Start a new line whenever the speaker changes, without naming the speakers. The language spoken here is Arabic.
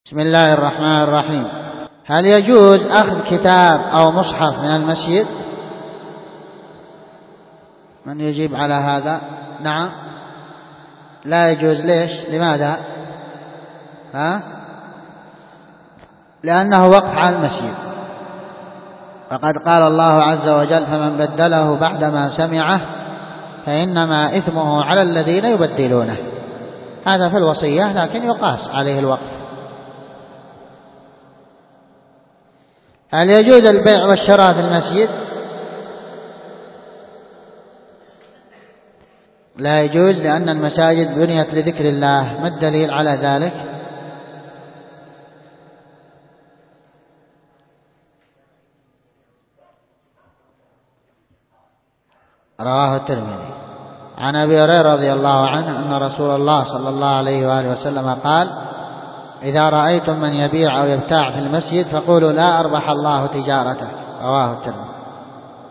بسم الله الرحمن الرحيم. هل يجوز أخذ كتاب أو مصحف من المسجد؟ من يجيب على هذا؟ نعم، لا يجوز. ليش؟ لماذا؟ لأنه وقف على المسجد، فقد قال الله عز وجل: فمن بدله بعدما سمعه فإنما إثمه على الذين يبدلونه. هذا في الوصية، لكن يقاس عليه الوقف. هل يجوز البيع والشراء في المسجد؟ لا يجوز، لأن المساجد بنيت لذكر الله. ما الدليل على ذلك؟ رواه الترمذي عن أبي هريرة رضي الله عنه أن رسول الله صلى الله عليه وآله وسلم قال: إذا رأيتم من يبيع أو يبتاع في المسجد فقولوا لا أربح الله تجارته. رواه الترمذي.